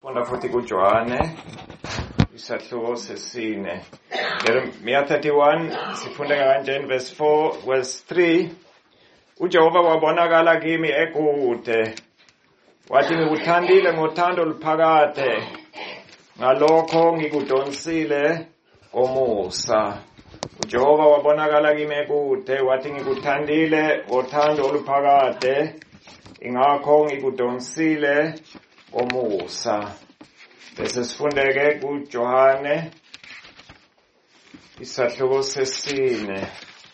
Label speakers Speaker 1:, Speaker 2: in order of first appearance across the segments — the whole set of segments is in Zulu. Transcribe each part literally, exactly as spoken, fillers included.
Speaker 1: Sifunda futhi kuJohane isahluko sesine. Jeremiah thirty-one sifunda kanjani verse four verse three. uJehova wabonakala kimi ekude. Wathi ngikuthandile ngothando oluphakade. Ngalokho ngikudonsile ngomusa. uJehova wabonakala kimi ekude. Wathi ngikuthandile ngothando oluphakade. Ingakho ngikudonsile ngomusa. Bese sifundeke kuJohane isahluko sesine.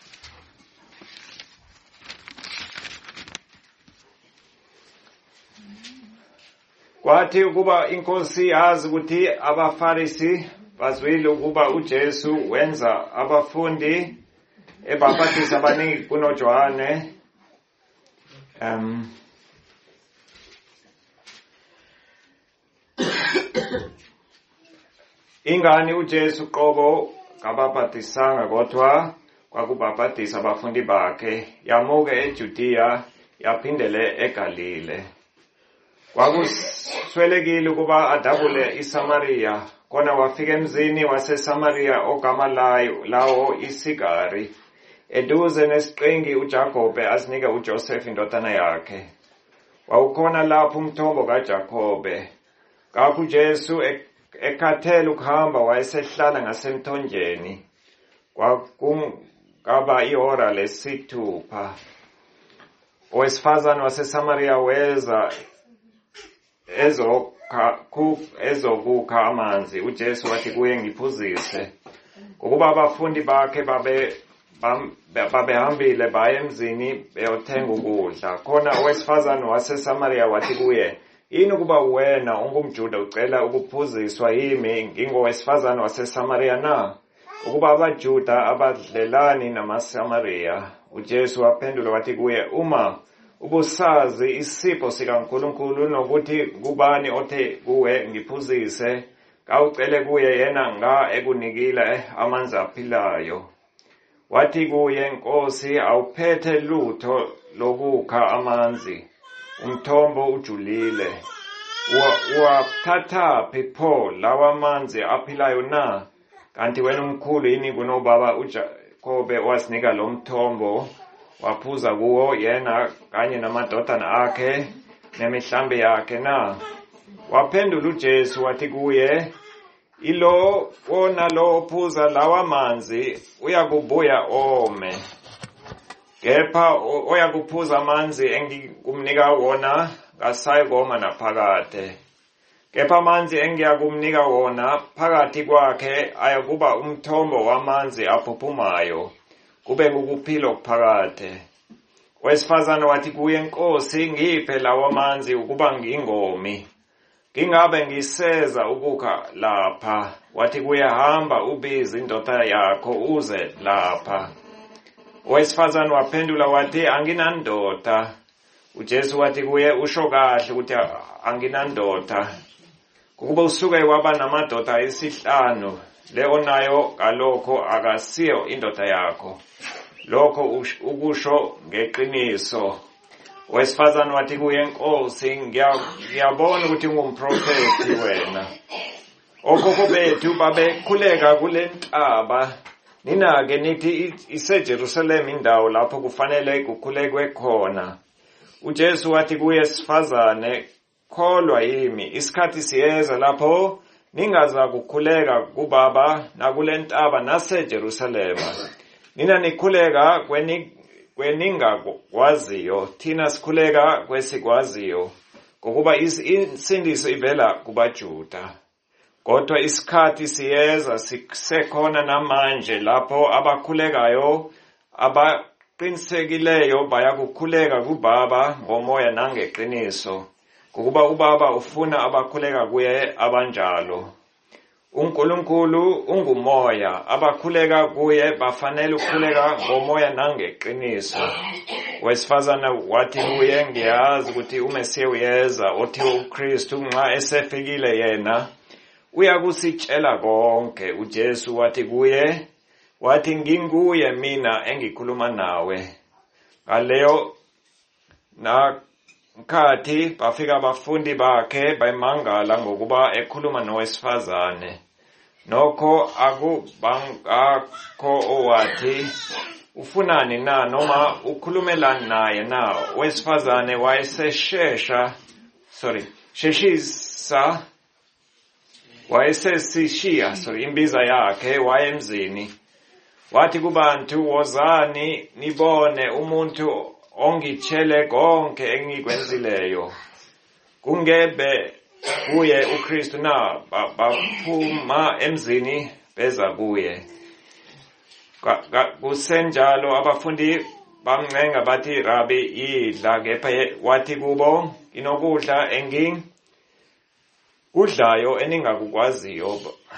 Speaker 1: Kwathi ukuba inkosi yazi ukuthi abaFarisi bazwile ukuba uJesu wenza abafundi ebaphathisa abaningi kunoJohane, um ingani uJesu qobo kabaphathisanga kodwa kwakubaphathisa abafundi bakhe, yamuke eJudiya yaphindele eGalile. Kwakuswelekile ukuba adabule iSamaria, kona wafika emzini waseSamaria ogama layo lawo iSigari, eduze nesiqingi uJakobe asinike uJoseph indodana yakhe. Wawukhona lapho umthombo kaJakobe. Kakho uJesu ekhathele ukuhamba wayesehlala ngasemthonjeni. Kwakungaba ihora lesithupha. Owesifazane waseSamaria weza ezokukha amanzi. uJesu wathi kuye, ngiphuzise. Ngokuba abafundi bakhe babe babehambile baye emzini beyothenga ukudla. Khona owesifazane waseSamaria wathi kuye, yini ukuba wena ungumJuda ucela ukuphuziswa yimi ngingowesifazane waseSamaria na? Ukuba abaJuda abadlelani namaSamaria. uJesu waphendula wathi kuye, uma ubusazi isipho sikaNkulunkulu nokuthi kubani othe kuwe ngiphuzise, kawucele kuye yena nga ekunikile amanzi aphilayo. Wathi kuye, Nkosi, awuphethe lutho lokukha amanzi, umthombo ujulile. Uwathathaphi pho lawa manzi aphilayo na? Kanti wena umkhulu yini kunobaba uJakobe owasinika lo mthombo, waphuza kuwo yena kanye namadodana akhe nemihlambi yakhe na? Waphendula uJesu wathi kuye, ilo wona lo ophuza lawa manzi uyakubuya ome. Kepha oyakuphuza amanzi engikumnika wona kasayi koma naphakade. Kepha amanzi engiyakumnika wona phakathi kwakhe ayakuba umthombo wamanzi aphuphumayo, kube ngukuphila okuphakade. Owesifazane wathi kuye, Nkosi, ngiphe lawa manzi ukuba ngingomi, ngingabe ngiseza ukukha lapha. Wathi kuye, hamba ubize indoda yakho uze lapha. Owesifazane waphendula wathi, anginandoda. uJesu wathi kuye, usho kahle ukuthi anginandoda. Kukuba usuke waba namadoda ayisihlanu, le onayo kalokho akasiyo indoda yakho. Lokho ukusho ngeqiniso. Owesifazane wathi kuye, Nkosi, ngiyabona ukuthi ungumprofeti wena. Okhokho bethu babekhuleka kule ntaba. Nina-ke nithi iseJerusalema indawo lapho kufanele kukhulekwe khona. uJesu wathi kuye, sifazane, kholwa yimi, isikhathi siyeza lapho ningaza kukhuleka kuBaba nakule ntaba naseJerusalema. Nina nikhuleka kweningakwaziyo, thina sikhuleka kwesikwaziyo, ngokuba insindiso ivela kubaJuda. Kodwa isikhathi siyeza sisekhona namanje lapho abakhulekayo abaqinisekileyo bayakukhuleka kuBaba ngomoya nangeqiniso, ngokuba uBaba ufuna abakhuleka kuye abanjalo. uNkulunkulu ungumoya, abakhuleka kuye bafanele ukukhuleka ngomoya nangeqiniso. Wesifazane wathi kuye, ngiyazi ukuthi uMesiya uyeza, othiwa uKristu, nxa esefikile yena uyakusitshela konke. uJesu wathi kuye, wathi nginguye mina engikhuluma nawe. Ngaleyo na nkathi bafika abafundi bakhe bayimangala ngokuba ekhuluma nowesifazane. Nokho akubangakho owathi, ufunani na noma ukhulumelani naye na? Owesifazane wayeseshesha, sorry, sheshisa, wayesesishiya, sorry, imbiza yakhe wayemzini. Wathi kubantu, wozani nibone umuntu ongitshele konke engikwenzileyo. Kungebe kuye uKristu na? Baphuma emzini beza kuye. Kusenjalo abafundi bamncenga bathi, Rabi, idla. Kepha wathi kubo, inokudla engikudlayo eningakukwaziyo.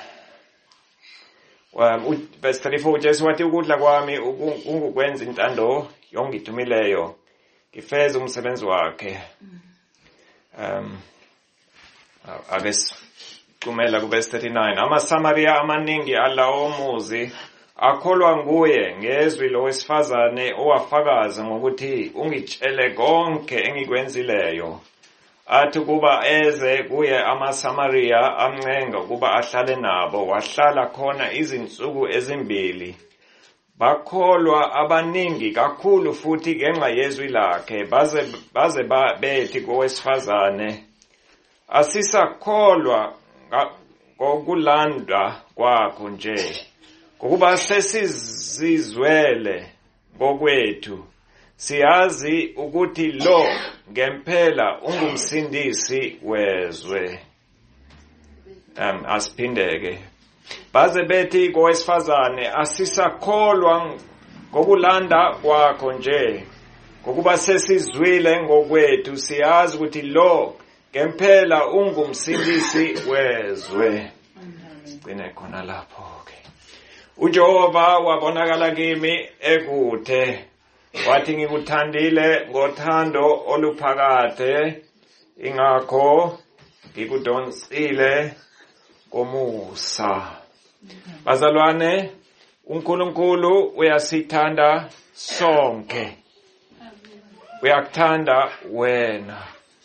Speaker 1: Um, verse thirty-four, uJesu wathi, ukudla kwami ungukwenza intando yongithumileyo, ngifeze umsebenzi wakhe. Um, ake sicumela ku verse thirty-nine. AmaSamariya amaningi alawo muzi akholwa nguye ngezwi lowesifazane owafakaza ngokuthi, ungitshele konke engikwenzileyo. Athi kuba eze kuye amaSamariya amncenga ukuba ahlale nabo, wahlala khona izinsuku ezimbili. Bakholwa abaningi kakhulu futhi ngenxa yezwi lakhe, baze baze bethi kowesifazane, asisakholwa ngokulanda kwakho nje, ngokuba sesizizwele ngokwethu. Siyazi ukuthi lo ngempela ungumsindisi wezwe. Um, asiphindeke. Baze bethi kowesifazane, asisakholwa ngokulanda kwakho nje, ngokuba sesizwile ngokwethu. Siyazi ukuthi lo ngempela ungumsindisi wezwe. Gcine khona lapho ke. uJehova wabonakala kimi ekude, wathi ngikuthandile ngothando oluphakade, ingakho ngikudonsile komusa. Bazalwane, uNkulunkulu uyasithanda sonke. Uyakuthanda wena.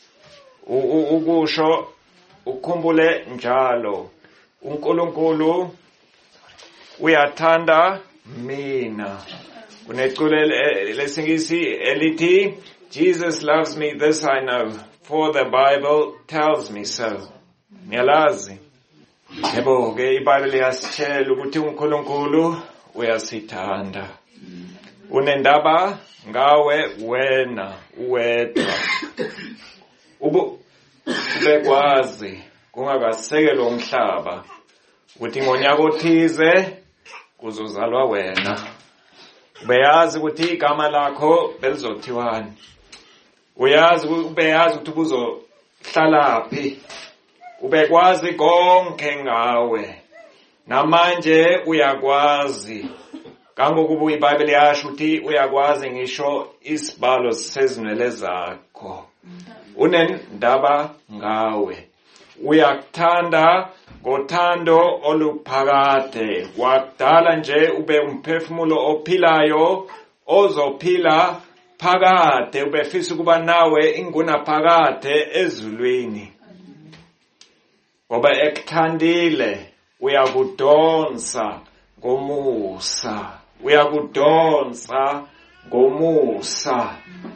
Speaker 1: Ukusho ukhumbule njalo, uNkulunkulu uyathanda mina. Kuneculo lesingisi elithi, Jesus loves me, this I know, for the Bible tells me so. Niyalazi? Yebo ke iBhayibheli yasitshela ukuthi uNkulunkulu uyasithanda. Unendaba ngawe wena uwedwa. Ubu bekwazi kungakasekelwa umhlaba ukuthi ngonyaka othize kuzozalwa wena. Ubeyazi ukuthi igama lakho belizothiwani. Uyazi ubeyazi ukuthi kuzohlala phi. Ubekwazi konke ngawe. Namanje uyakwazi. Kangokuba iBhayibheli yasho ukuthi uyakwazi ngisho isibalo sezinwele zakho. Unendaba ngawe. Uyakuthanda ngothando oluphakade. Wakudala nje ube umphefumulo ophilayo, ozophila phakade. Ubefisa ukuba nawe inguna phakade ezulwini. Ngoba ekuthandile uyakudonsa ngomusa. Uyakudonsa ngomusa.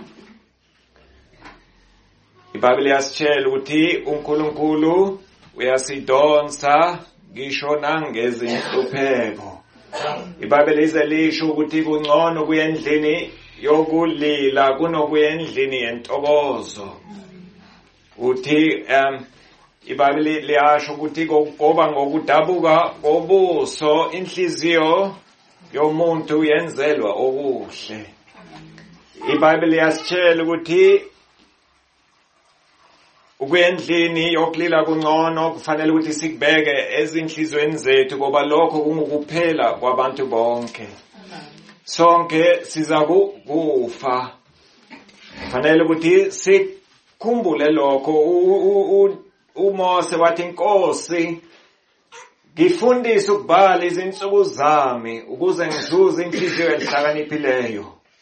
Speaker 1: iBhayibheli yasitshela ukuthi uNkulunkulu uyasidonsa ngisho nangezinhlupheko. iBhayibheli izelisho ukuthi kungcono kuya endlini yokulila kunokuya endlini yentokozo. Uthi um iBhayibheli liyasho ukuthi ngoba ngokudabuka kobuso inhliziyo yomuntu yenzelwa okuhle. iBhayibheli yasitshela ukuthi ukuyendlini yokulila kungcono kufanele ukuthi sikubeke ezinhlizweni zethu ngoba lokho kungukuphela kwabantu bonke. Sonke siza kufa. Kufanele ukuthi sikhumbule lokho. uMose wathi Nkosi, ngifundise ukubhala izinsuku zami ukuze ngizuze inhliziyo enhlakaniphileyo.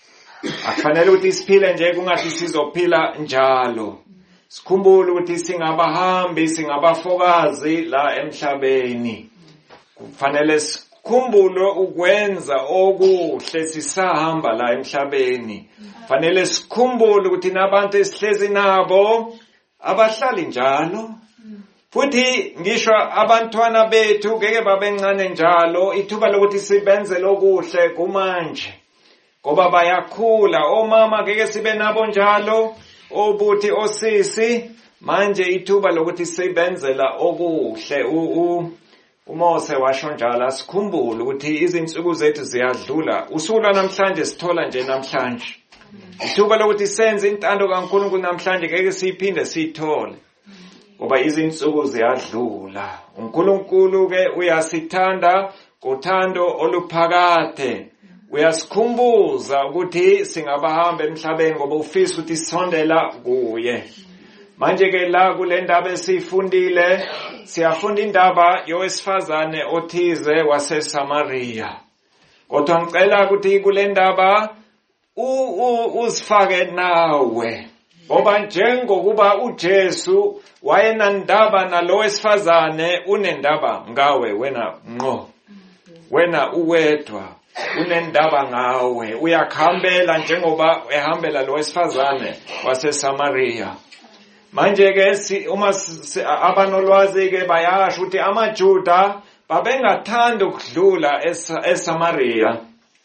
Speaker 1: Akufanele ukuthi siphile nje kungathi sizophila njalo. Sikhumbule ukuthi singabahambi, singabafokazi la emhlabeni. Kufanele sikhumbule ukwenza okuhle sisahamba la emhlabeni. Kufanele sikhumbule ukuthi nabantu esihlezi nabo abahlali njalo. Futhi ngisho abantwana bethu ngeke babencane njalo, ithuba lokuthi sibenze lokuhle kumanje. Ngoba bayakhula, omama ngeke sibe nabo njalo, obuthi osisi, manje ithuba lokuthi sibenzela okuhle. uMose washo njalo, sikhumbule ukuthi izinsuku zethu ziyadlula. Usuku namhlanje sithola nje namhlanje. Ithuba lokuthi senze intando kaNkulunkulu namhlanje ngeke siphinde sithole. Ngoba izinsuku ziyadlula. uNkulunkulu ke uyasithanda ngothando oluphakade. Uyasikhumbuza ukuthi singabahamba emhlabeni ngoba ufisa ukuthi sisondela kuye. Manje ke la kule ndaba esifundile, siyafunda indaba yowesifazane othize waseSamaria. Kodwa ngicela ukuthi kule ndaba uzifake nawe. Ngoba njengokuba uJesu wayenandaba nalo wesifazane, unendaba ngawe wena ngqo. Wena uwedwa unendaba ngawe. Uyakhambela njengoba ehambela lo wesifazane waseSamaria. Manje ke uma abanolwazi ke bayasho ukuthi amaJuda babengathanda ukudlula eSamaria.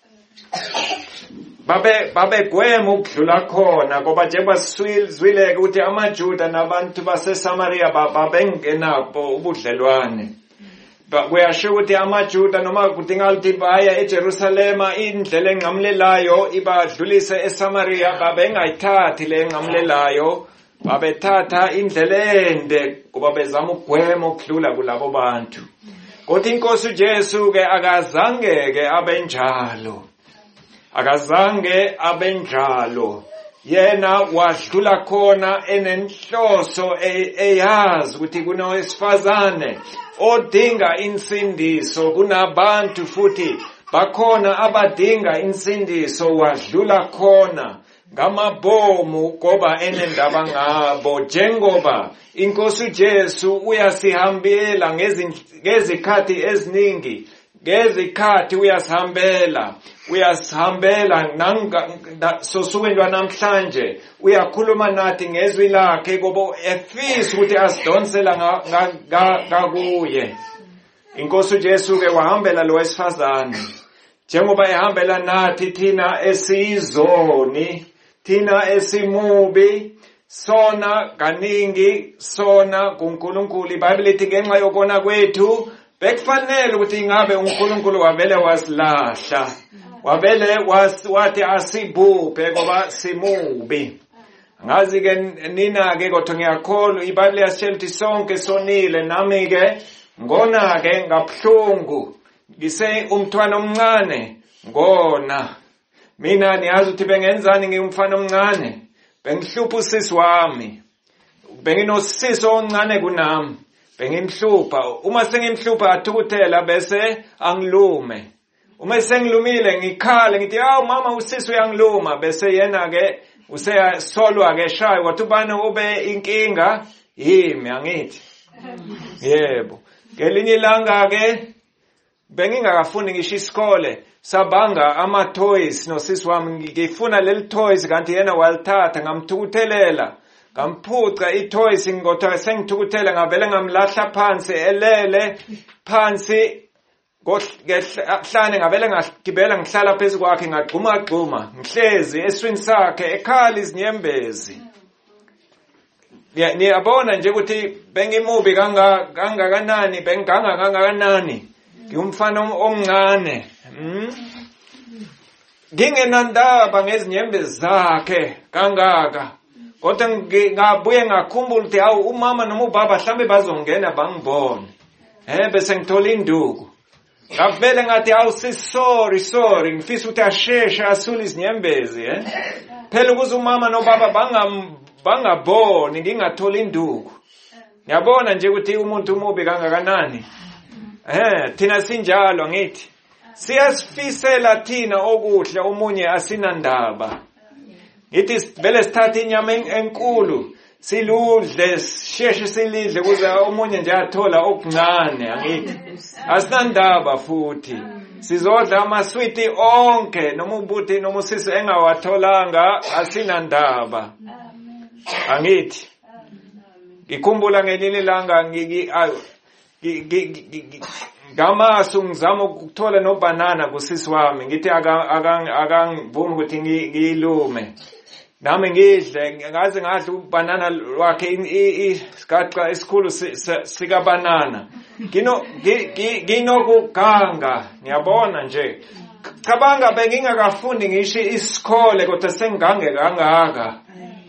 Speaker 1: Babe babegwema ukudlula khona ngoba njengoba sizwile ukuthi amaJuda nabantu baseSamaria babengenabo ubudlelwane. Kuyasho ukuthi amaJuda noma kudinga ukuthi baya eJerusalema indlela enqamlelayo ibadlulise eSamaria, babengayithathi le enqamlelayo, babethatha indlela ende ngoba bezama ukugwema ukudlula kulabo bantu. Kodwa inkosi uJesu ke akazange ke abenjalo. Akazange abenjalo. Yena wadlula khona enenhloso eyazi ukuthi kunowesifazane odinga insindiso, kunabantu futhi bakhona abadinga insindiso, wadlula khona ngamabomu ngoba enendaba ngabo. Njengoba inkosi uJesu uyasihambela ngezikhathi eziningi, ngezikhathi uyasihambela, uyasihambela nanga sosukwini lwanamhlanje, uyakhuluma nathi ngezwi lakhe ngoba efisa ukuthi asidonsela ngakuye. Inkosi uJesu ke wahambela lo wesifazane. Njengoba ehambela nathi thina esizoni, thina esimubi, sona kaningi, sona kuNkulunkulu. iBhayibheli lithi ngenxa yokona kwethu bekufanele ukuthi ingabe uNkulunkulu wavele wasilahla, wavele wathi asibhubhe ngoba simubi. Ngazi ke nina ke kodwa ngiyakholwa iBhayibheli yasitshela ukuthi sonke sonile, nami ke ngona ke ngabhlungu, ngise umntwana omncane ngona. Mina niyazi ukuthi bengenzani ngiyumfana omncane, bengihlupha usisi wami, benginosisi oncane kunami, bengimhlupha. Uma sengimhlupha athukuthela bese angilume. Uma sengilumile ngikhale ngithi awu mama usisi uyangiluma, bese yena ke useyasolwa ke shayo wathi ubani ube inkinga yimi angithi. Yebo. Ngelinye ilanga ke bengingakafundi ngisho isikole, sabanga ama toys nosisi wami, ngifuna leli toys kanti yena walithatha, ngamthukuthelela, ngamphuca i-toys ngotha sengithukuthela, ngavele ngamlahla phansi elele phansi ngohlane, ngavele ngagibela ngihlala phezu kwakhe, ngagxuma gxuma ngihlezi eswini sakhe ekhala izinyembezi. Niyabona nje ukuthi bengimubi kangakanani, bengiganga kangakanani, ngiyumfana omncane. Ngingenandaba ngezinyembezi zakhe kangaka, kodwa ngabuye ngakhumbula ukuthi awu umama noma ubaba mhlambe bazongena bangibone, eh bese ngithola induku. Ngavele ngathi awu sorry sorry, ngifisa ukuthi asheshe asule izinyembezi, eh phela ukuze umama nobaba bangam bangaboni ngingathola induku. Ngiyabona nje ukuthi umuntu umubi kangakanani. Eh thina sinjalo ngithi. Siyasifisela thina okuhle omunye asinandaba. Ngithi vele sithatha inyama enkulu siludle sheshe silidle kuze omunye nje athola okuncane angithi. Asinandaba futhi. Sizodla amaswiti onke noma ubuthi noma usisi engawatholanga asinandaba. Angithi. Ngikhumbula ngelinye ilanga ngiki ngamasu ngizama ukuthola no banana kusisi wami ngithi akang akangivumi ukuthi ngilume nami ngidle ngaze ngadla ubanana wakhe isigaqa esikhulu sika banana ngino nginokuganga ngiyabona nje cabanga bengingakafundi ngisho isikole kodwa sengigange kangaka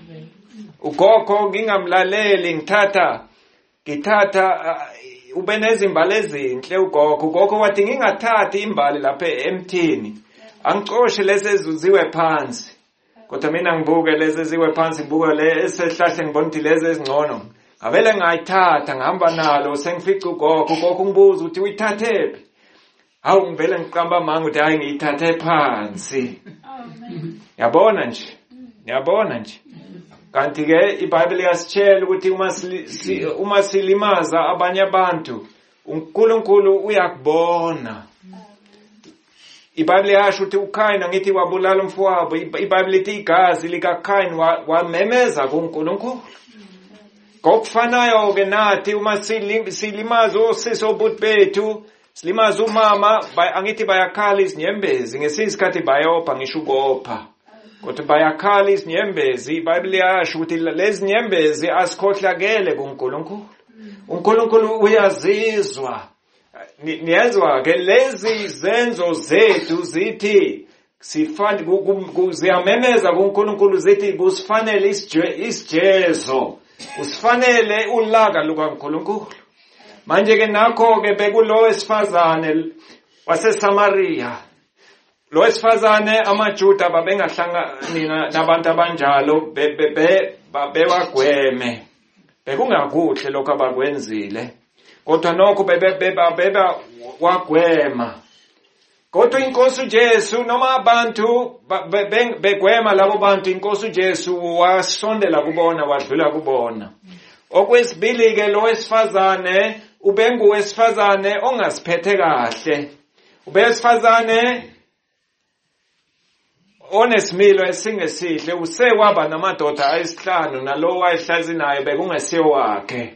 Speaker 1: ugogo ngingamlaleli ngithatha ngithatha ube nezimbali ezinhle ugogo ugogo wathi ngingathathi imbali lapha emthini angicoshe lezi ezuziwe phansi kodwa mina ngibuke lezi eziwe phansi ngibuke le esehlahle ngibona ukuthi lezi ezingcono ngavele ngayithatha ngihamba nalo sengifica ugogo ugogo ngibuza ukuthi uyithathephi hawu ngivele ngiqamba amanga ukuthi hayi ngiyithathe phansi yabona nje yabona nje kanti ke iBhayibheli yasitshela ukuthi uma uma silimaza abanye abantu uNkulunkulu uyakubona. iBhayibheli yasho ukuthi uKhayini ngithi wabulala umfowabo. iBhayibheli ithi igazi likaKhayini wamemeza kuNkulunkulu. Kokufanayo ke nathi uma silimaza osisi obuthi bethu silimaza umama angithi bayakhala izinyembezi ngesikhathi bayopha ngisho ukopha. Kodwa bayakhala izinyembezi iBhayibheli yasho ukuthi lezi nyembezi asikhohlakele kuNkulunkulu. uNkulunkulu uyazizwa. Niyazwa ke lezi zenzo zethu zithi sifane kuziyamemeza kuNkulunkulu zithi kusifanele isijezo. Usifanele ulaka lukaNkulunkulu. Manje ke nakho ke bekulo wesifazane waseSamaria. Lo wesifazane amaJuda babengahlangani nabantu abanjalo babewagweme. Bekungakuhle lokho abakwenzile. Kodwa nokho beba wagwema. Kodwa inkosi uJesu noma abantu begwema labo bantu inkosi uJesu wasondela kubona wadlula kubona. Okwesibili ke lo wesifazane ubengu wesifazane ongasiphethe kahle. Ubesifazane onesimilo esingesihle usewaba namadoda ayisihlanu nalo wayehlazi naye bekungesiyo wakhe.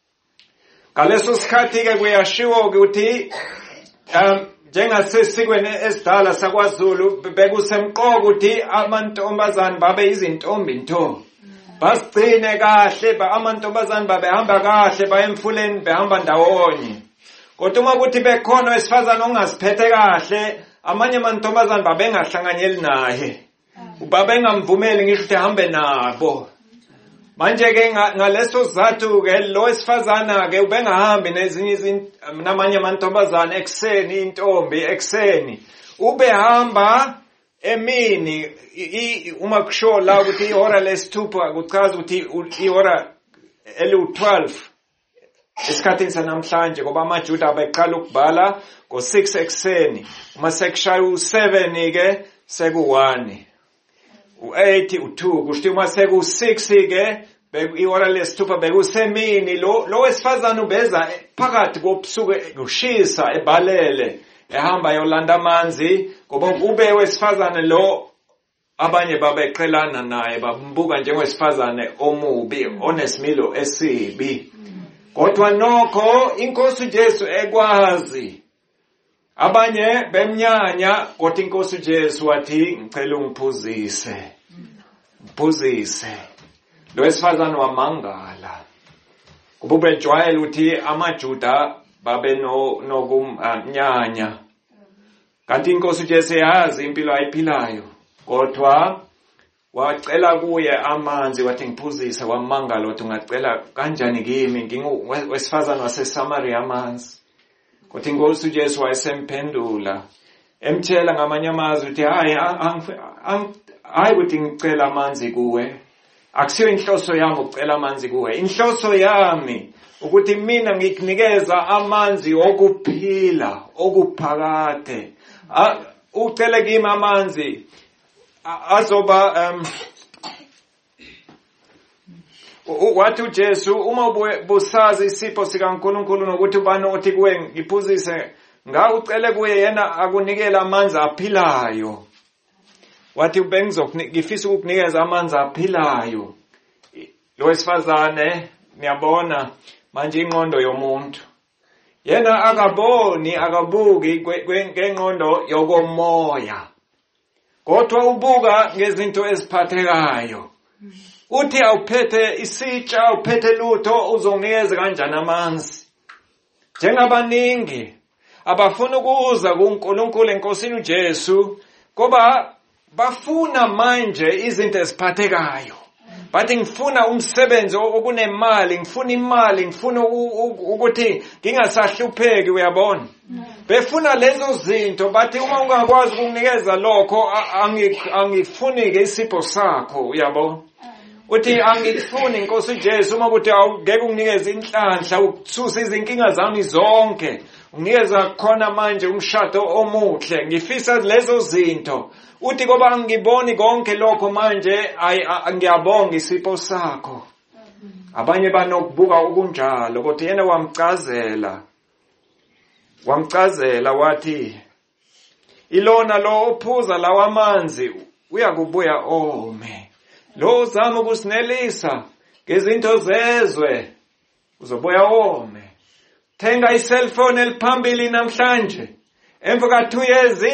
Speaker 1: Ngaleso sikhathi ke kuyashiwo ukuthi um njengasesikweni esidala sakwaZulu bekusemqoka ukuthi amantombazane babe izintombi nto. Basigcine kahle ba amantombazane babehamba kahle baye emfuleni behamba ndawonye. Kodwa uma kuthi bekhona wesifazane ongasiphethe kahle amanye amantombazane babengahlanganyeli naye. Babengamvumeli ngisho ukuthi ahambe nabo. Manje ke ngaleso sizathu ke lo wesifazana ke ubengahambi nezinye namanye amantombazane ekseni intombi ekseni. Ubehamba emini uma kusho la ukuthi ihora lesithupha kuchaza ukuthi ihora elu twelve esikhathini sanamhlanje ngoba amaJuda abeqala ukubhala ngo six ekseni uma sekushaya u seven ke seku one u eight u two kusho uma seku six ke ihora lesithupha bekusemini lo lo wesifazane ubeza phakathi kobusuku kushisa ebalele ehamba yolanda amanzi ngoba ube wesifazane lo abanye babeqelana naye bambuka njengowesifazane omubi onesimilo esibi. Kodwa nokho inkosi uJesu ekwazi abanye bemnyanya kodwa inkosi uJesu wathi ngicela ungiphuzise mphuzise. Lo wesifazane wamangala kuba ubejwayele ukuthi amaJuda babe no nokumnyanya. Kanti inkosi uJesu yazi impilo ayiphilayo kodwa wacela kuye amanzi wathi ngiphuzise wamangala wathi ungacela kanjani kimi ngingowesifazane waseSamaria amanzi. Kodwa inkosi uJesu wayesemphendula emtshela ngamanye amazwi ukuthi hayi hayi ukuthi ngicela amanzi kuwe akusiyo inhloso yami ukucela amanzi kuwe. Inhloso yami ukuthi mina ngikunikeza amanzi okuphila okuphakade ucele kimi amanzi azoba um wathi uJesu uma busazi isipho sikaNkulunkulu nokuthi ubani othi kuwe ngiphuzise nga ucele kuye yena akunikela amanzi aphilayo wathi bengizokufisa ukukunikeza amanzi aphilayo lo wesifazane niyabona manje ingqondo yomuntu yena akaboni akabuki ngengqondo yokomoya kodwa ubuka ngezinto eziphathekayo uthi awuphethe isitsha awuphethe lutho uzonginikeza kanjani amanzi njengabaningi abafuna ukuza kuNkulunkulu enkosini uJesu ngoba bafuna manje izinto eziphathekayo bathi ngifuna umsebenzi okunemali ngifuna imali ngifuna ukuthi ngingasahlupheki uyabona befuna lezo zinto bathi uma ungakwazi ukunikeza lokho angifuni ke isipho sakho uyabona uthi angifuni inkosi uJesu uma kuthi awungeke unginikeze inhlanhla ukuthusa izinkinga zami zonke unginikeza khona manje umshado omuhle ngifisa lezo zinto uthi ngoba angiboni konke lokho manje ngiyabonga isipho sakho abanye banokubuka okunjalo kodwa yena wamcazela wamcazela wathi ilona lo ophuza lawa amanzi uyakubuya ome lo uzama ukusinelisa ngezinto zezwe uzobuya ome thenga iselfone eliphambili namhlanje emva ka two years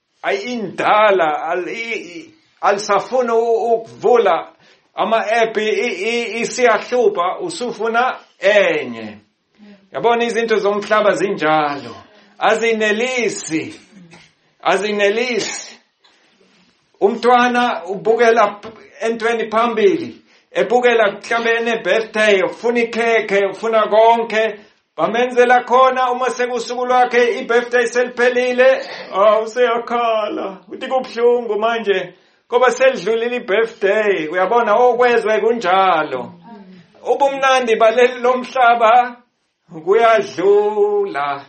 Speaker 1: ayindala alisafuna ukuvula ama-app isiyahlupha usufuna enye yabona izinto zomhlaba zinjalo azinelisi azinelisi umntwana ubukela entweni phambili ebukela mhlambe ene-birthday ufuna ikhekhe ufuna konke bamenzela khona uma sekusuku lwakhe i-birthday seliphelile useyakhala uthi kubuhlungu manje ngoba selidlulile i-birthday uyabona okwezwe kunjalo ubumnandi baleli lomhlaba kuyadlula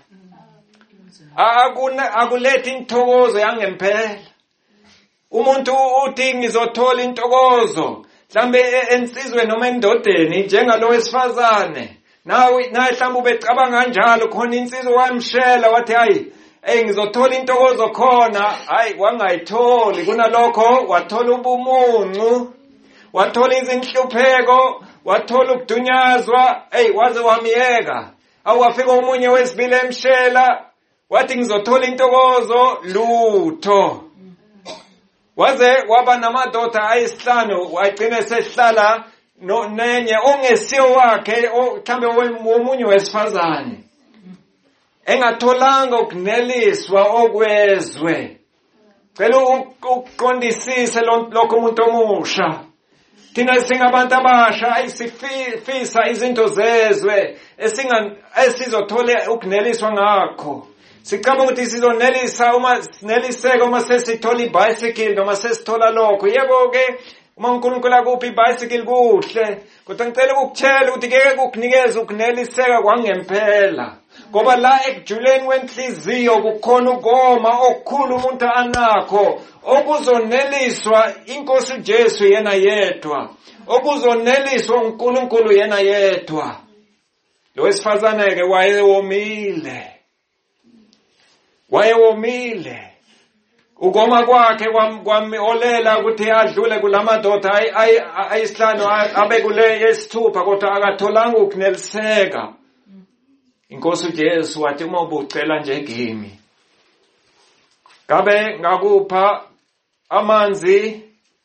Speaker 1: akulethi intokozo yangempela umuntu uthi ngizothola intokozo mhlambe ensizwe noma endodeni njengalo wesifazane nawe naye mhlawumbe ubecabanga kanjalo khona insizwa wamshela wathi hayi hey ngizothola intokozo khona hayi wangayitholi kunalokho wathola ubumuncu wathola izinhlupheko wathola ukudunyazwa hey waze wamiyeka awafika umunye wesibili emshela wathi ngizothola intokozo lutho waze waba namadoda ayisihlanu wagcina sehlala no nenye ongesiyo wakhe mhlambe womunye wesifazane engatholanga ukuneliswa okwezwe cela ukuqondisise lokho umuntu omusha thina singabantu abasha ayisifisa izinto zezwe esinga esizothola ukuneliswa ngakho sicabanga ukuthi sizonelisa uma sineliseka uma sesithola ibicycle noma sesithola lokho yebo ke uma uNkulunkulu akuphi ibicycle kuhle kodwa ngicela ukukutshela ukuthi ngeke kukunikeza ukuneliseka kwangempela ngoba la ekujuleni kwenhliziyo kukhona ukoma okukhulu umuntu anakho okuzoneliswa inkosi uJesu yena yedwa okuzoneliswa uNkulunkulu yena yedwa lo wesifazane ke wayewomile wayewomile ukoma kwakhe kwamholela ukuthi adlule kulamadoda ayisihlanu abe kule yesithupha kodwa akatholanga ukuneliseka inkosi uJesu wathi uma ubucela nje kimi ngabe ngakupha amanzi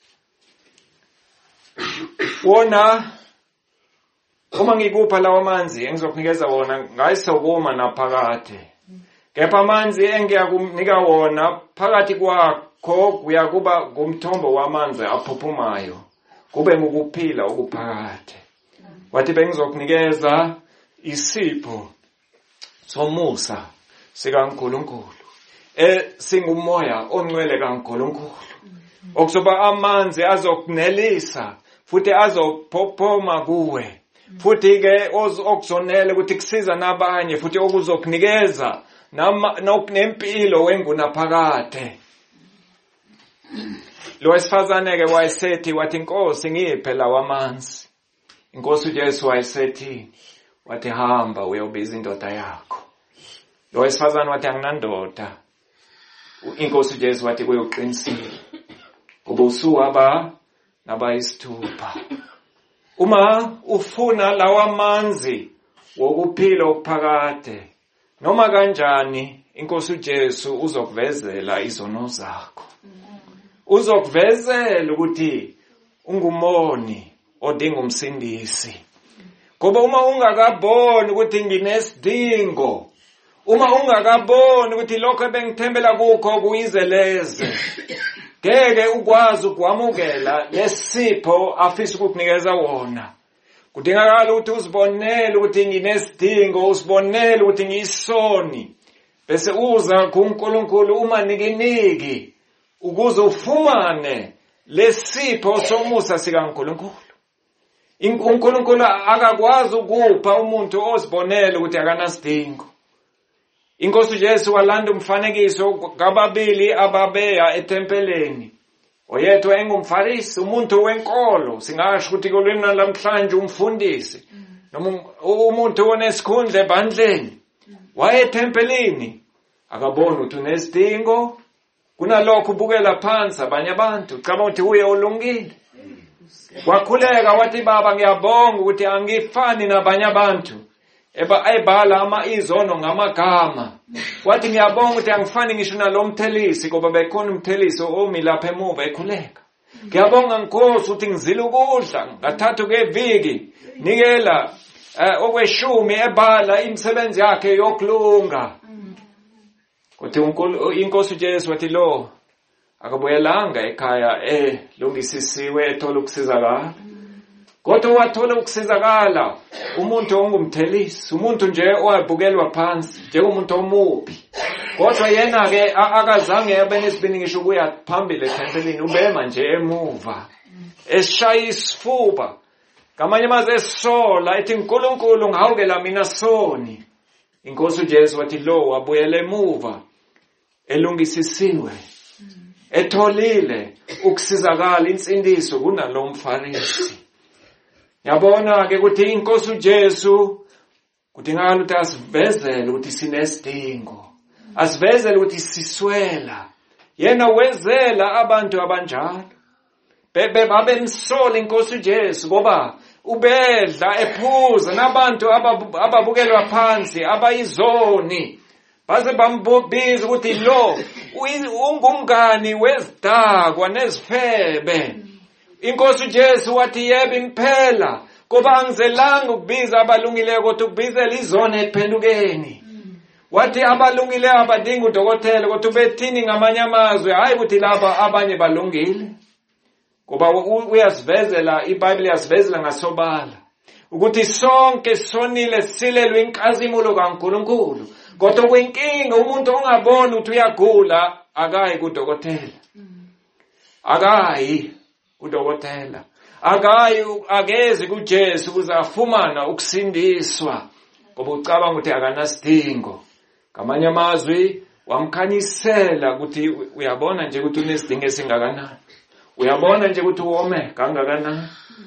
Speaker 1: wona uma ngikupha lawa amanzi engizokunikeza wona ngayisokuma naphakade kepha amanzi engiyakunika wona phakathi kwakho kuyakuba ngumthombo wamanzi aphuphumayo kube ngokuphila okuphakade wathi bengizokunikeza isipho somusa sikaNkulunkulu eh singumoya ongcwele kaNkulunkulu okuzoba amanzi azokunelisa futhi azophophoma kuwe futhi ke okuzonela ukuthi kusiza nabanye futhi okuzokunikeza nempilo wengunaphakade. Lo wesifazane ke wayesethi wathi Nkosi ngiphe lawa amanzi. Inkosi uJesu wayesethi wathi hamba uyobiza indoda yakho. Lo wesifazane wathi anginandoda. Inkosi uJesu wathi kuyoqinisile. Ngoba usuwaba nabayisithupha. Uma ufuna lawa amanzi wokuphila okuphakade noma kanjani Inkosi uJesu uzokuvezela izono zakho. Uzokuvezela ukuthi ungumoni odinga umsindisi. Ngoba uma ungakaboni ukuthi nginesidingo, uma ungakaboni ukuthi lokho ebengithembela kukho kuyizeleze, ngeke ukwazi ukwamukela lesipho afisa ukukunikeza wona. Kudingakala ukuthi uzibonele ukuthi nginesidingo, uzibonele ukuthi ngiyisoni. Bese uza kuNkulunkulu uma nikiniki ukuze ufumane lesipho somusa sikaNkulunkulu. uNkulunkulu akakwazi ukupha umuntu ozibonele ukuthi akanasidingo. Inkosi uJesu walanda umfanekiso kababili ababeya etempeleni. Oyedwa engumfarisi, umuntu wenkolo, singasho ukuthi kolweni namhlanje umfundisi. Noma umuntu onesikhundla ebandleni. Waye etempelini akabona ukuthi unesidingo. Kunalokho ubukela phansi abanye abantu, cabanga ukuthi uye olungile. Wakhuleka wathi baba ngiyabonga ukuthi angifani nabanye abantu. Eba ebhala ama izono ngamagama. Wathi ngiyabonga ukuthi angifani ngisho nalomthelisi ngoba bekhona umthelisi omi lapha emuva ekhuleka. Ngiyabonga Nkosi ukuthi ngizile ukudla ngathathu keviki nikela okweshumi ebhala imisebenzi yakhe yokulunga. Kuthi Inkosi uJesu wathi lo akabuyelanga ekhaya eh lungisisiwe ethola ukusizakala. Kodwa wathola ukusizakala umuntu ongumthelisi, umuntu nje owabukelwa phansi, nje umuntu omubi. Kodwa yena ke akazange abe nesibini ngisho ukuya phambili etempelini, ubema nje emuva. Eshaya isifuba. Ngamanye amazwi esola ethi uNkulunkulu ngihawukela mina soni. Inkosi uJesu wathi lo wabuyela emuva elungisisiwe. Etholile ukusizakala insindiso kunalomfarisi. Yabona ke ukuthi Inkosi uJesu kudingakala ukuthi asivezele ukuthi sinesidingo. Asivezele ukuthi siswela. Yena wezela abantu abanjalo. Bebe babe msola Inkosi uJesu ngoba ubedla ephuza nabantu ababukelwa phansi abayizoni. Baze bambiza ukuthi lo ungumngani wezidakwa nezifebe. Inkosi uJesu wathi yebo impela ngoba angizelanga ukubiza abalungileyo kodwa ukubizela izona ekuphendukeni. Wathi abalungileyo abadinga udokotela kodwa ubethini ngamanye amazwi hayi ukuthi laba abanye balungile. Ngoba uyasivezela iBhayibheli yasivezela ngasobala ukuthi sonke sonile silelwe inkazimulo kaNkulunkulu. Kodwa kwenkinga umuntu ongaboni ukuthi uyagula akayi kudokotela. Akayi kudokotela. Akayi ageze kuJesu ukuze afumana ukusindiswa. Ngoba ucabanga ukuthi akanasidingo. Ngamanye amazwi wamkhanyisela ukuthi uyabona nje ukuthi unesidingo esingakanani. Uyabona nje ukuthi uwome kangakanani.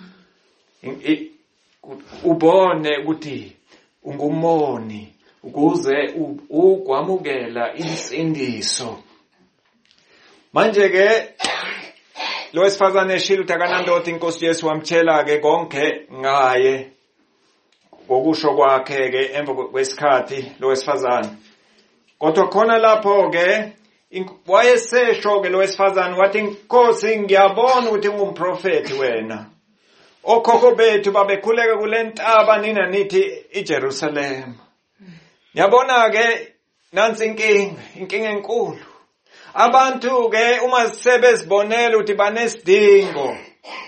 Speaker 1: Ubone ukuthi ungumoni ukuze ukwamukela insindiso. Manje ke lo wesifazane eshilo ukuthi akanandoda Inkosi Jesu wamtshela ke konke ngaye. Ngokusho kwakhe ke emva kwesikhathi lo wesifazane. Kodwa khona lapho ke wayesesho ke lo wesifazane wathi Nkosi ngiyabona ukuthi ungumprofeti wena. Okhokho bethu babekhuleka kule ntaba nina nithi iJerusalem. Yabona ke nansi inkinga, inkinga enkulu. Abantu ke uma sebezibonela ukuthi banesidingo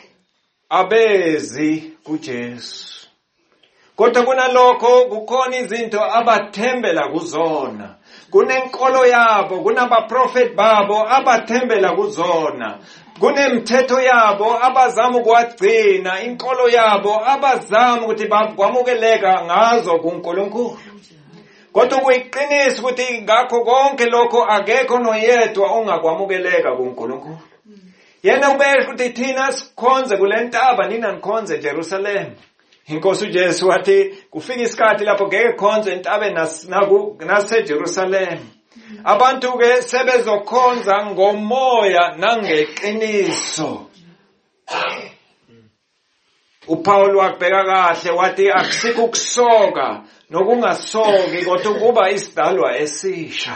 Speaker 1: abezi kuJesu. Kodwa kunalokho kukhona izinto abathembela kuzona. Kunenkolo yabo, kunabaprofeti babo abathembela kuzona. Kunemthetho yabo abazama ukuwagcina, inkolo yabo abazama ukuthi bakwamukeleka ngazo kuNkulunkulu. Kodwa kuyiqinisa ukuthi ngakho konke lokho akekho noyedwa ongakwamukeleka kuNkulunkulu. Yena ubeke ukuthi thina sikhonze kule ntaba nina nikhonze eJerusalem. Inkosi uJesu wathi kufika isikhathi lapho ngeke khonze entabeni naseJerusalem. Abantu ke sebezokhonza ngomoya nangeqiniso. uPaul wakubheka kahle wathi akusikho ukusoka nokungasoki kodwa kuba isidalwa esisha.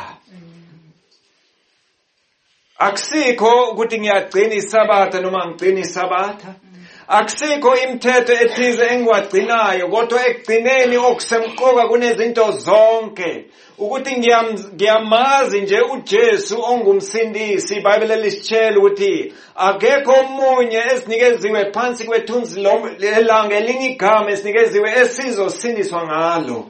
Speaker 1: Akusikho ukuthi ngiyagcina isabatha noma ngigcina isabatha. Akusikho imithetho ethize engwagcinayo kodwa ekugcineni okusemqoka kunezinto zonke ukuthi ngiyamazi nje uJesu ongumsindisi. iBhayibheli lisitshela ukuthi akekho omunye esinikeziwe phansi kwethunzi lelanga elinye igama esinikeziwe esizosindiswa ngalo.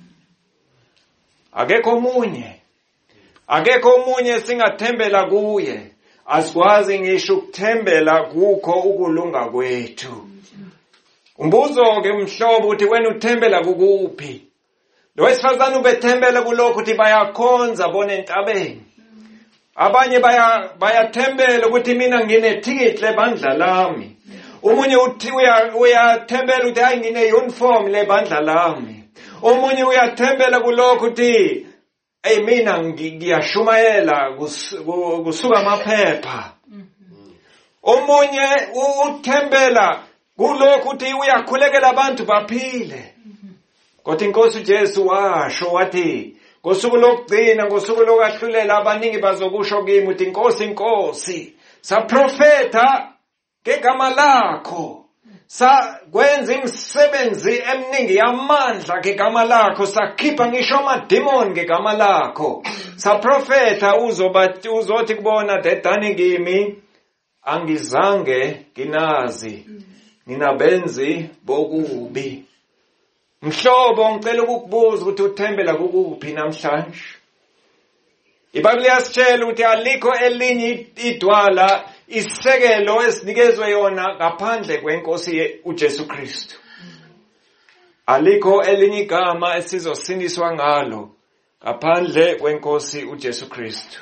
Speaker 1: Akekho omunye. Akekho omunye singathembela kuye. Asikwazi ngisho ukuthembela kukho ukulunga kwethu. Umbuzo ke umhlobo uthi wena uthembela kukuphi? Lo wesifazane ubethembela kulokho ukuthi bayakhonza bona entabeni. Abanye baya bayathembela ukuthi mina nginethikithi lebandla lami. Omunye uthi uyathembela ukuthi hayi ngine uniform lebandla lami. Omunye uyathembela kulokho ukuthi hey mina ngiyashumayela kusuka amaphepha. Omunye uthembela kulokho ukuthi uyakhulekela abantu baphile. Kodwa inkosi uJesu washo wathi ngosuku lokugcina ngosuku lokwahlulela abaningi bazokusho kimi ukuthi inkosi inkosi saprofeta ngegama lakho. Sa kwenza imisebenzi eminingi yamandla ngegama lakho, sakhipha ngisho amademoni ngegama lakho. Saprofeta uzobathi uzothi kubona dedani kimi angizange nginazi ninabenzi bokubi. Mhlobo ngicela ukukubuza ukuthi uthembela kukuphi namhlanje? iBhayibheli yasitshela ukuthi alikho elinye idwala isekelo esinikezwe yona ngaphandle kwenkosi uJesu Kristu. Alikho elinye igama esizosindiswa ngalo ngaphandle kwenkosi uJesu Kristu.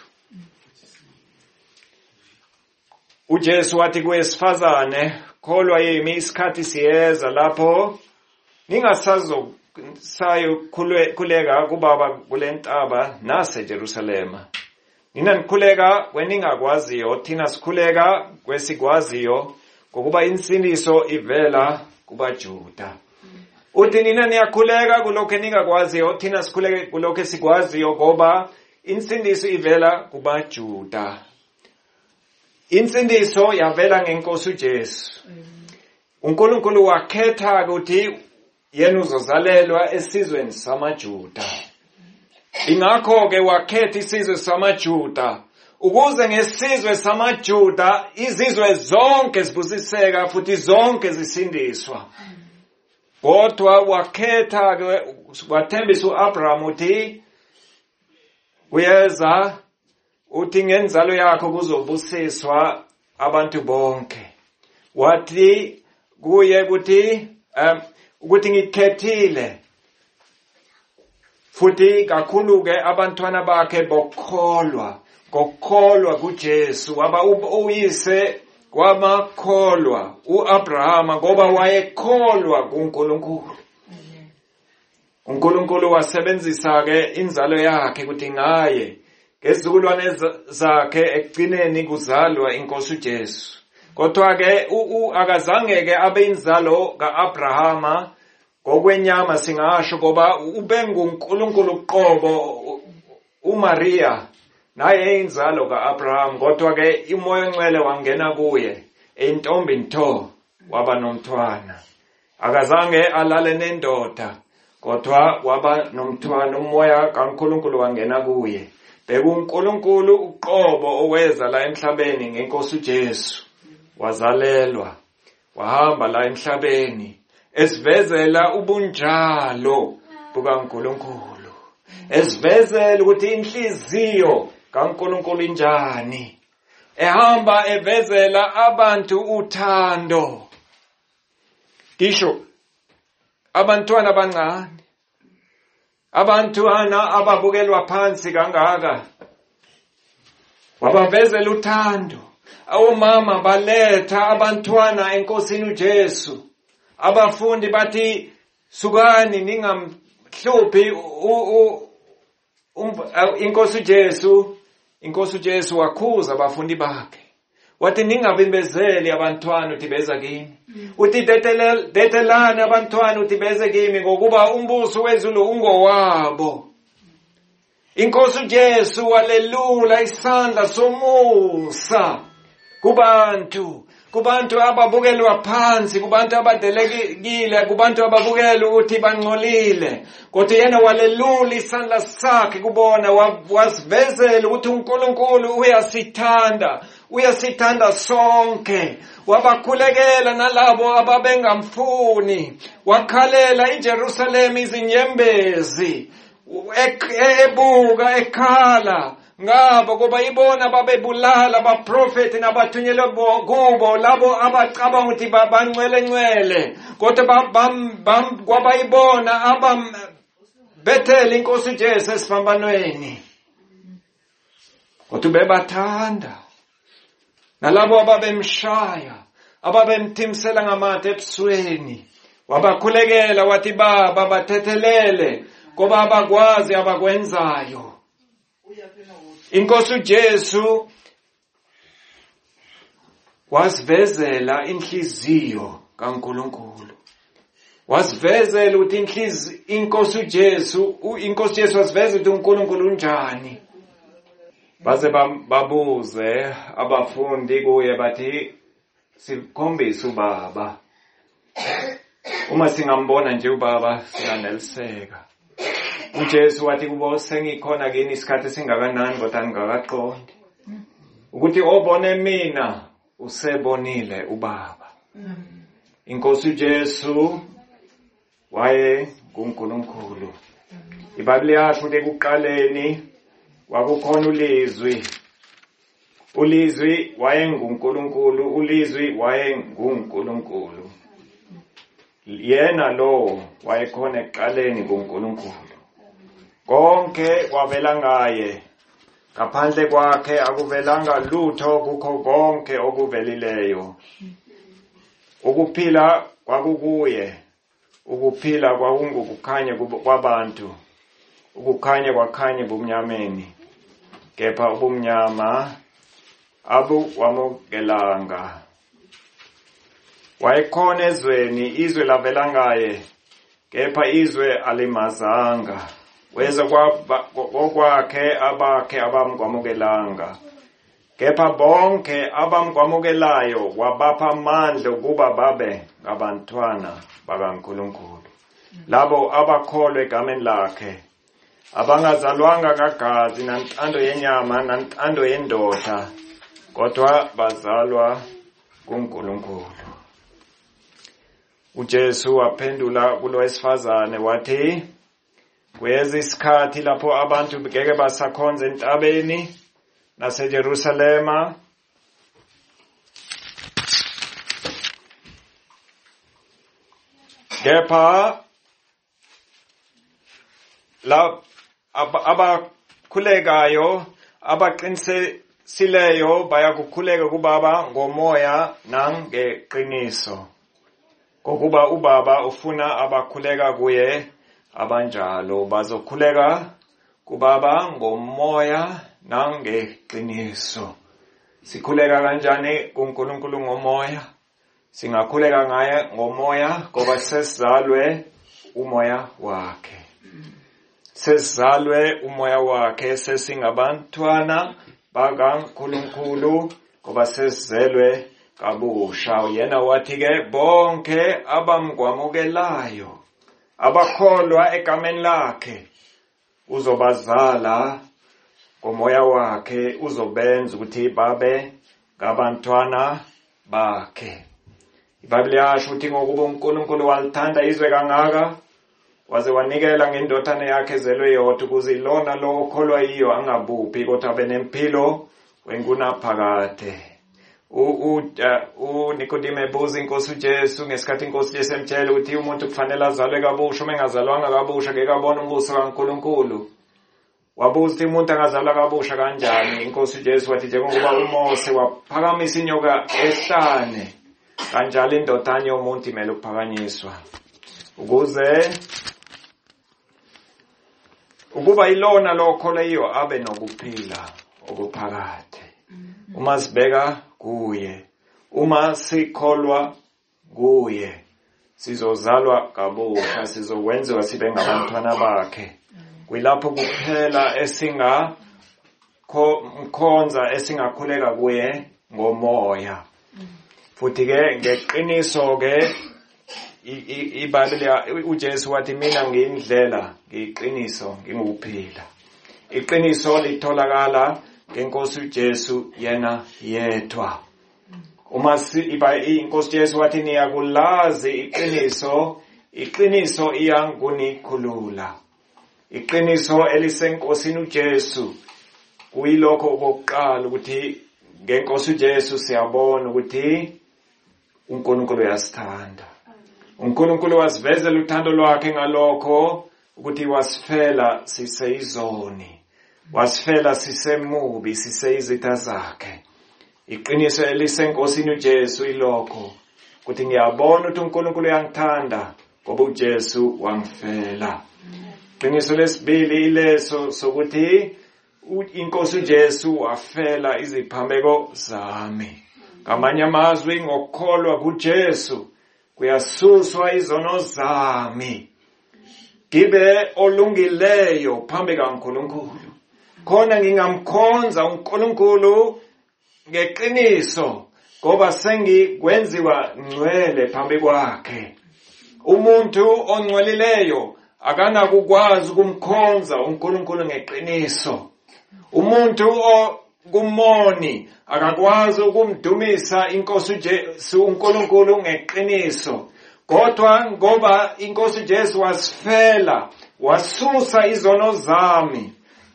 Speaker 1: uJesu wathi kuwesifazane, kholwa yimi isikhathi siyeza lapho ningasazo sayo khuleka kubaba kule ntaba nase Jerusalema. Nina nikhuleka kweningakwaziyo, thina sikhuleka kwesikwaziyo ngokuba insindiso ivela kubaJuda. Uthi nina niyakhuleka kulokho ningakwaziyo, thina sikhuleke kulokho esikwaziyo ngoba insindiso ivela kubaJuda. Insindiso yavela ngenkosi uJesu. uNkulunkulu wakhetha ukuthi yena uzozalelwa esizweni samaJuda. Ingakho ke wakhetha isizwe samaJuda ukuze ngesizwe samaJuda izizwe zonke zibusiseka futhi zonke zisindiswa. Kodwa wakhetha ke wathembisa uAbraham uthi uyeza uthi ngenzalo yakho kuzobusiswa abantu bonke. Wathi kuye ukuthi um, ukuthi ngikhethile futhi kakhulu ke abantwana bakhe bokholwa ngokholwa kuJesu aba uyise kwamakholwa uAbraham ngoba wayekholwa kuNkulunkulu. uNkulunkulu wasebenzisa ke inzalo yakhe ukuthi ngaye ngezizukulwane zakhe ekugcineni kuzalwa inkosi uJesu. Kodwa ke akazange ke abe inzalo kaAbrahama ngokwenyama singasho ngoba ube nguNkulunkulu qobo uMaria naye inzalo kaAbraham. Kodwa ke uMoya oNgcwele wangena kuye intombi nto waba nomthwana. Akazange alale nendoda kodwa waba nomthwana. uMoya kaNkulunkulu wangena kuye. Beka uNkulunkulu uqobo oweza la emhlabeni ngenkosi uJesu. Wazalelwa wahamba la emhlabeni esivezela ubunjalo bukaNkulunkulu, esivezela ukuthi inhliziyo kaNkulunkulu injani, ehamba evezela abantu uthando. Kisho abantwana abancane abantwana ababukelwa phansi kangaka wabavezela uthando. Omama baletha abantwana enkosini uJesu. Abafundi bathi sukani ningamhluphi inkosi uJesu. Inkosi uJesu wakhuza abafundi bakhe. Wathi ningabimbezeli abantwana uthi beza kimi. Uthi detelani abantwana uthi beze kimi ngokuba umbuso wezulu ungowabo. Inkosi uJesu walelula isandla somusa kubantu, kubantu ababukelwa phansi, kubantu abadelekile, kubantu ababukelwa ukuthi bangcolile. Kodwa yena walelula isandla sakhe kubona, wasivezela ukuthi uNkulunkulu uyasithanda, uyasithanda sonke. Wabakhulekela nalabo ababengamfuni, wakhalela iJerusalem izinyembezi, ebuka ekhala ngabo kuba ibona babebulala abaprofeti nabathunyelwe kubo labo abacabanga ukuthi bangcwele ngcwele, kodwa kwabayibona abambethela inkosi uJesu esifambanweni. Kodwa bebathanda nalabo ababemshaya, ababemthimisela ngamathe ebusweni, wabakhulekela wathi baba bathethelele ngoba abakwazi abakwenzayo. Inkosi uJesu wasivezela inhliziyo kaNkulunkulu. Wasivezela ukuthi inhliziyo inkosi uJesu, inkosi uJesu wasivezela ukuthi uNkulunkulu unjani. Baze babuze abafundi kuye bathi sikhombise ubaba. Uma singambona nje ubaba siyaneliseka. uJesu wathi kubo sengikhona kini isikhathi singakanani kodwa ngingakaqondi ukuthi obone mina usebonile ubaba. Inkosi uJesu waye nguNkulunkulu. iBhayibheli yasho ukuthi ekuqaleni wakukhona ulizwi. Ulizwi waye nguNkulunkulu, ulizwi waye nguNkulunkulu. Yena lo wayekhona ekuqaleni nguNkulunkulu. Konke kwavela ngaye, ngaphandle kwakhe akuvelanga lutho kukho konke okuvelileyo. Ukuphila kwakukuye, ukuphila kwakungukukhanya kwabantu, ukukhanya kwakhanya ebumnyameni, kepha ubumnyama abuwamukelanga. Wayekhona ezweni, izwe lavela ngaye, kepha izwe alimazanga. Weza kwakhe abakhe abamkwamukelanga. Kepha bonke abamkwamukelayo wabapha amandla ukuba babe ngabantwana bakaNkulunkulu. Labo abakholwa egameni lakhe, abangazalwanga kagazi nantando yenyama nantando yendoda, kodwa bazalwa kuNkulunkulu. uJesu waphendula kulo wesifazane wathi, kuyeza isikhathi lapho abantu ngeke basakhonza entabeni naseJerusalema, kepha la abakhulekayo abaqinisesileyo bayakukhuleka kubaba ngomoya nangeqiniso. Kokuba ubaba ufuna abakhuleka kuye abanjalo bazokhuleka kubaba ngomoya nangeqiniso. Sikhuleka kanjani kuNkulunkulu ngomoya? Singakhuleka ngaye ngomoya ngoba sesizalwe umoya wakhe. Sesizalwe umoya wakhe, sesingabantwana bakaNkulunkulu ngoba sesizelwe kabusha. Yena wathi ke bonke abamkwamukelayo, abakholwa egameni lakhe, uzobazala ngomoya wakhe, uzobenza ukuthi babe ngabantwana bakhe. iBhayibheli yasho ukuthi ngokuba uNkulunkulu walithanda izwe kangaka waze wanikela ngendodana yakhe ezelwe yodwa ukuze ilona lo okholwa yiyo angabuphi kodwa abe nempilo wengunaphakade. u u Nikodime ebuza inkosi uJesu ngesikhathi inkosi Jesu emtshela ukuthi umuntu kufanele azalwe kabusha, uma engazalwanga kabusha ngeke abone umbuso kaNkulunkulu. Wabuza ukuthi umuntu angazalwa kabusha kanjani. Inkosi uJesu wathi njengoba uMose waphakamisa inyoka ehlane, kanjalo indodana yomuntu imele ukuphakanyiswa ukuze ukuba ilona lokho leyo abe nokuphila okuphakade. Uma sibeka kuye, uma sikholwa kuye, sizozalwa kabusha, sizokwenziwa sibe ngabantwana bakhe. Kuyilapho kuphela esinga khonza esingakhuleka kuye ngomoya. Futhi ke ngeqiniso ke iBhayibheli uJesu wathi mina ngiyindlela, ngiyiqiniso, ngingukuphila. Iqiniso litholakala ngeNkosi uJesu yena yedwa. Uma inkosi Jesu wathi niyakulazi iqiniso, iqiniso iyangunikhulula. Iqiniso elisenkosini uJesu kuyilokho okokuqala ukuthi ngeNkosi uJesu siyabona ukuthi uNkulunkulu uyasithanda. uNkulunkulu wasivezela uthando lwakhe ngalokho ukuthi wasifela siseyizoni, wasifela sisemubi, siseyizitha zakhe. Iqiniso elisenkosini uJesu ilokho ukuthi ngiyabona ukuthi uNkulunkulu uyangithanda ngoba uJesu wangifela. Iqiniso lesibili ileso sokuthi inkosi uJesu wafela iziphambeko zami. Ngamanye amazwi ngokukholwa kuJesu kuyasuswa izono zami, ngibe olungileyo phambi kaNkulunkulu. Khona ngingamkhonza uNkulunkulu ngeqiniso ngoba sengikwenziwa ngcwele phambi kwakhe. Umuntu ongcwelileyo akanakukwazi ukumkhonza uNkulunkulu ngeqiniso. Umuntu kumoni akakwazi ukumdumisa inkosi uJesu uNkulunkulu ngeqiniso. Kodwa ngoba inkosi uJesu wasifela, wasusa izono zami,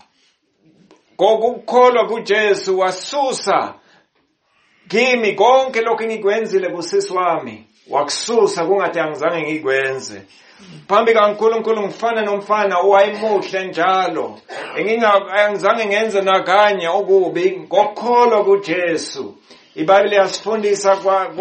Speaker 1: ngokukholwa kuJesu wasusa kimi konke lokho engikwenzile kusisi wami, wakususa kungathi angizange ngikwenze. Phambi kaNkulunkulu ngifana nomfana owayemuhle njalo, engingazange ngenze nakanye okubi ngokukholwa kuJesu. iBhayibheli yasifundisa kwa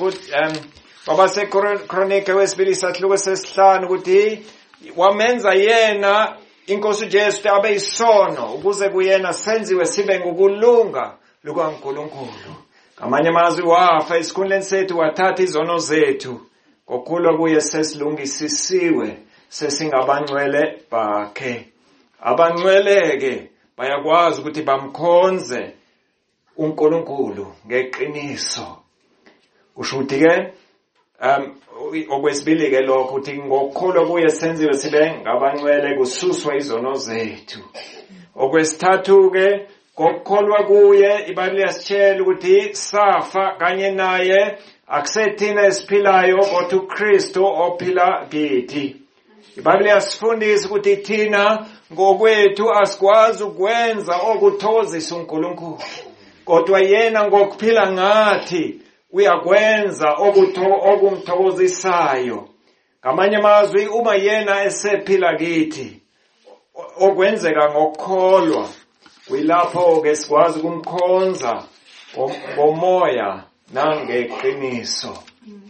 Speaker 1: kwabaseKronike wesibili isahluko sesihlanu ukuthi wamenza yena inkosi uJesu abe isono ukuze kuyena senziwe sibe ngokulunga lukaNkulunkulu. Ngamanye amazwi wafa esikhundleni sethu, wathatha izono zethu. Ngokukholwa kuye sesilungisisiwe, sesingabangcwele bakhe. Abangcweleke bayakwazi ukuthi bamkhonze uNkulunkulu ngeqiniso. Kusho ukuthi ke um okwesibili ke lokho ukuthi ngokukholwa kuye senziwe sibe ngabangcwele, kususwa izono zethu. Okwesithathu ke ngokukholwa kuye iBhayibheli yasitshela ukuthi safa kanye naye, akusethina esiphilayo kodwa uKristu ophila kithi. iBhayibheli yasifundisa ukuthi thina ngokwethu asikwazi ukwenza okuthokozisa uNkulunkulu, kodwa yena ngokuphila ngathi uyakwenza okumthokozisayo. Ngamanye amazwi uma yena esephila kithi, okwenzeka ngokukholwa, kuyilapho ke sikwazi ukumkhonza ngomoya nangeqiniso.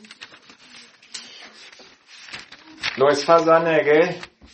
Speaker 1: Lo wesifazane ke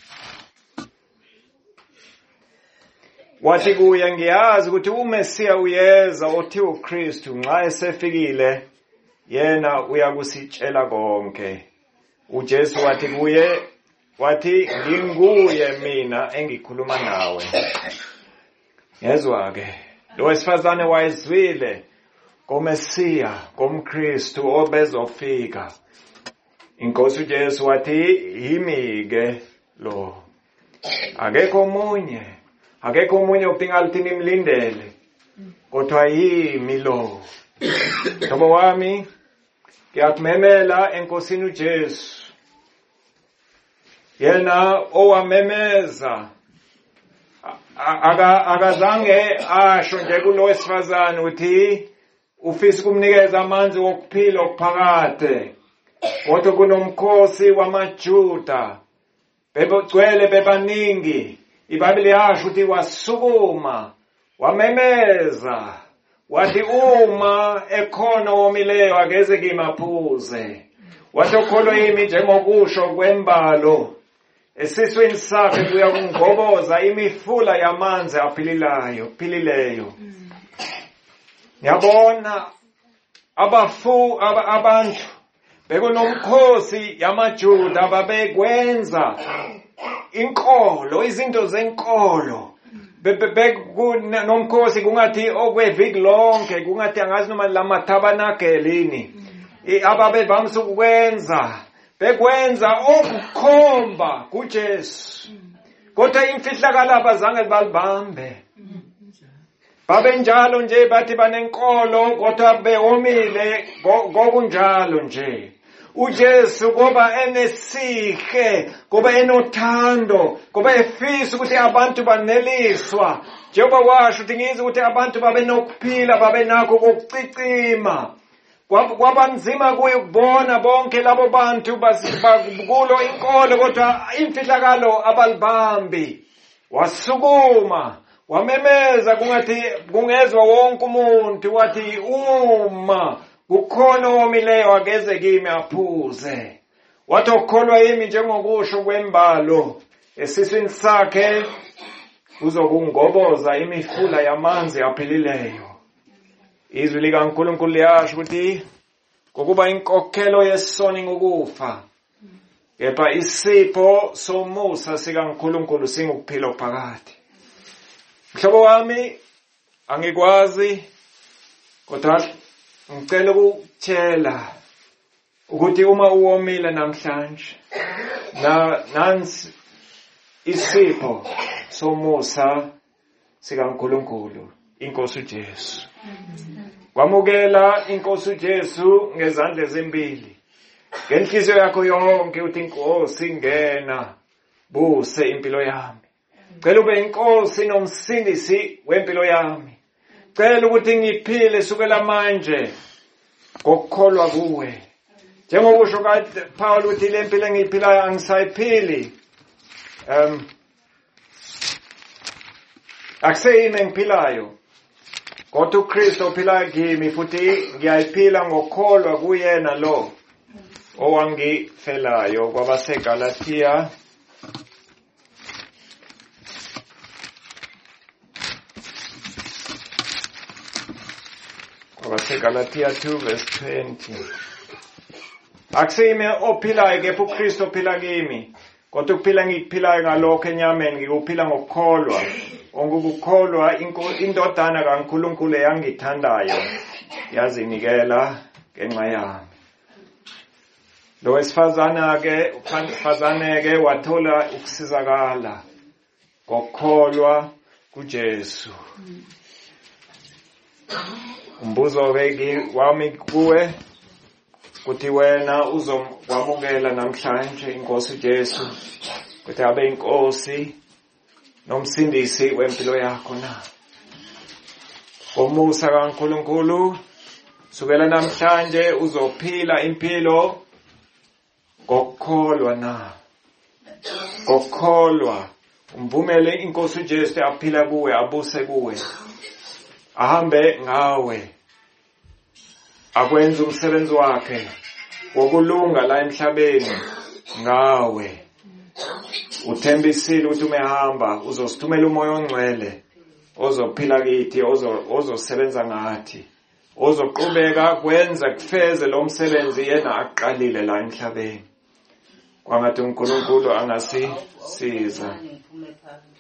Speaker 1: wathi kuye, ngiyazi ukuthi uMesiya uyeza othiwa uKristu, nxa esefikile yena uyakusitshela konke. uJesu wathi kuye, wathi nginguye mina engikhuluma nawe. Yezwa ke lo wesifazane wayezwile ngoMesiya, ngomKristu obezofika. Inkosi uJesu wathi yimi ke lo, akekho omunye, akekho omunye udinga ukuthi nimlindele, kodwa yimi lo. Mhlobo wami, ngiyakumemela enkosini uJesu, yena owamemeza, akazange asho nje kulo wesifazane ukuthi ufisa kumnikeza amanzi wokuphila okuphakade. Kodwa kunomkhosi wamaJuda. Bebogcwele bebaningi. iBhayibheli yasho ukuthi wasukuma, wamemeza, wathi uma ekhona omileyo akeze kimi aphuze. Wathi okholwa yimi njengokusho kwembalo, esiswini sakhe kuyakungoboza imifula yamanzi aphililayo, philileyo. Ngiyabona abafu aba, abantu bekunomkhosi yamaJuda ababekwenza inkolo, izinto zenkolo. Bekunomkhosi kungathi okweviki lonke, kungathi angazi noma lamatabanakelini. Ababe bamsa ukwenza, bekwenza okukhomba kuJesu. Kodwa imfihlakalo abazange balibambe. Babe njalo nje bathi banenkolo kodwa bewomile ngokunjalo nje. uJesu ngoba enesihe, ngoba enothando, ngoba efisa ukuthi abantu baneliswa. Njengoba washo ukuthi ngizi ukuthi abantu babe nokuphila, babe nakho ukucicima. Kwabanzima kuye ukubona bonke labo bantu basikulo inkolo kodwa imfihlakalo abalibambi. Wasukuma, wamemeza kungathi kungezwa wonke umuntu, wathi uma kukhona omileyo akeze kimi aphuze. Wathi okholwa yimi njengokusho kwembalo, esiswini sakhe uzokungoboza imifula yamanzi aphilileyo. Izwi likaNkulunkulu liyasho ukuthi ngokuba inkokhelo yesoni ngokufa, kepha isipho somusa sikaNkulunkulu singukuphila okuphakade. Mhlobo wami, angikwazi kodwa ngicela ukutshela ukuthi uma uwomile namhlanje na nansi isipho somusa sikaNkulunkulu, inkosi uJesu. Kwamukela inkosi uJesu ngezandla ezimbili, ngenhliziyo yakho yonke uthi inkosi ngena buse impilo yami. Cela ube inkosi nomsindisi wempilo yami. Cela ukuthi ngiphile sukela manje ngokukholwa kuwe. Njengokusho kaPaul uthi le mpilo engiyiphilayo angisayiphili um akuseyimi engiphilayo, kodwa uKristu ophila kimi, futhi ngiyayiphila ngokukholwa kuyena lo owangifelayo. KwabaseGalatia KwabaseGalatia two verse twenty. Akuseyimi ophilayo kepha uKristu ophila kimi, kodwa ukuphila ngikuphilayo ngalokho enyameni ngikuphila ngokukholwa, ongukukholwa indodana kaNkulunkulu eyangithandayo yazinikela ngenxa yami. Lo wesifazana ke ufazane ke wathola ukusizakala ngokukholwa kuJesu. Umbuzo weki wami kuwe ukuthi wena uzokwamukela namhlanje inkosi uJesu ukuthi abe inkosi nomsindisi wempilo yakho na? Ngomusa kaNkulunkulu sukela namhlanje uzophila impilo ngokukholwa na? Ngokukholwa umvumele inkosi uJesu aphila kuwe, abuse kuwe, ahambe ngawe, akwenza umsebenzi wakhe wokulunga la emhlabeni ngawe. Uthembisile ukuthi umehamba uzosithumela umoya ongcwele ozophila kithi, ozosebenza ngathi, ozoqhubeka kwenza kufeze lo msebenzi yena aqalile la emhlabeni. Kwangathi uNkulunkulu angasisiza.